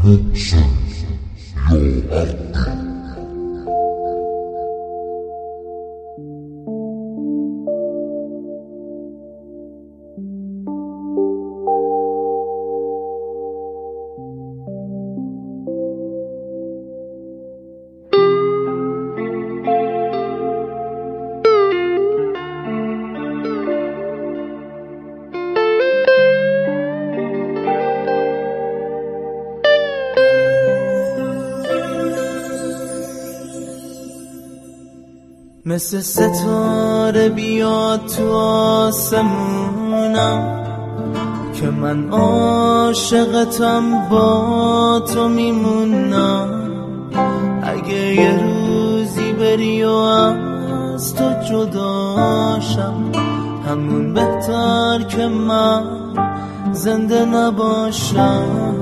Mixing your art. مثل ستاره بیاد تو آسمونم که من عاشقتم با تو میمونم. اگه یه روزی بری و از تو جداشم، همون بهتر که من زنده نباشم.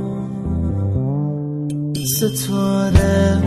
ستاره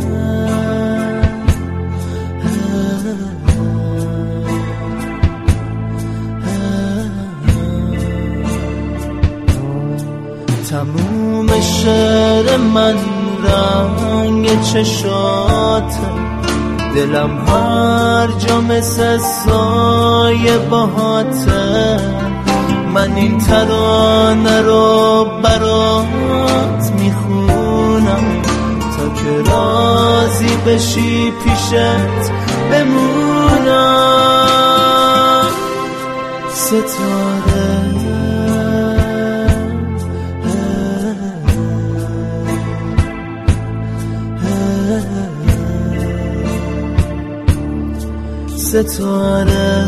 تموم شعر من رنگ چشاته، دلم هر جا مثل سایه باهاته. من این ترانه رو برات میخونم تا که راضی بشی پیشت بمونم. ستاره ستاره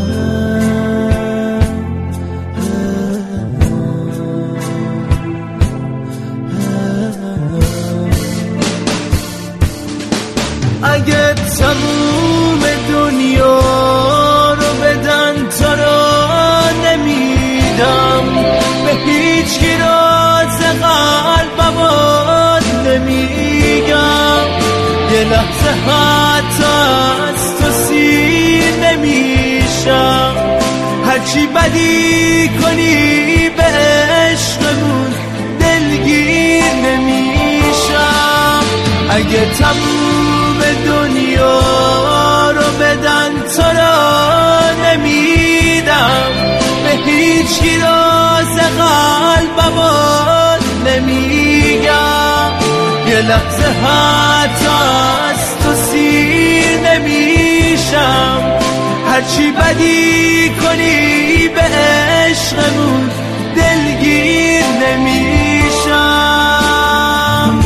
اگه تموم دنیا رو بدن تو رو نمیدم، به هیچ کی راز قلبم نمیگم. یه لحظه حتی از تو سیر نمیشم، هرچی بدی کنی به عشقمون دلگیر نمیشم. اگه تموم دنیا رو بدن تو رو نمیدم، به هیچ کی راز قلبم نمیگم. یه لحظه حتی از تو سیر نمیشم، هرچی بدی کنی به عشقمون دلگیر نمیشم.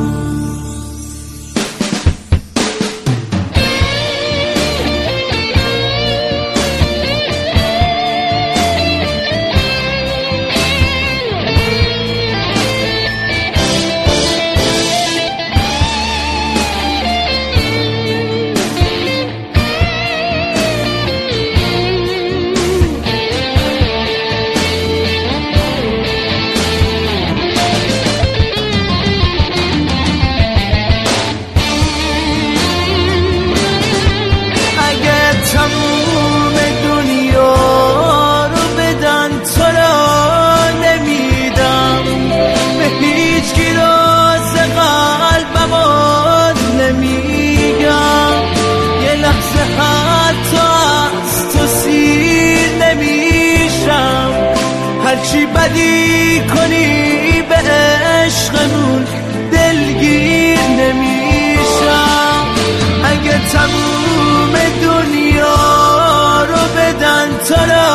هرچی بدی کنی به عشقمون دلگیر نمیشم. اگه تموم دنیا رو بدن تو رو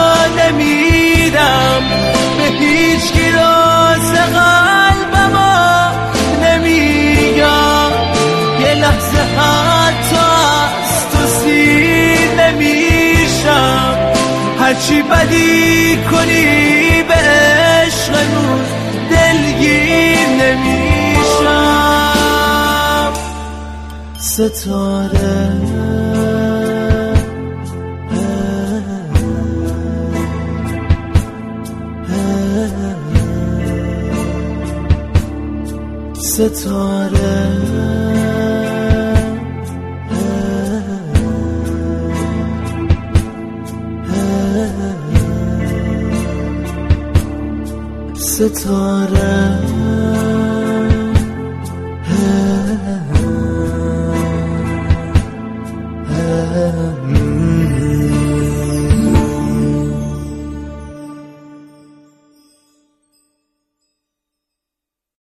نمیدم، به هیچ کی راز قلبم نمیگم. یه لحظه حتی از تو سیر نمیشم، هرچی بدی کنی به عشقمون دلگیر نمیشم. ستاره ستاره ستاره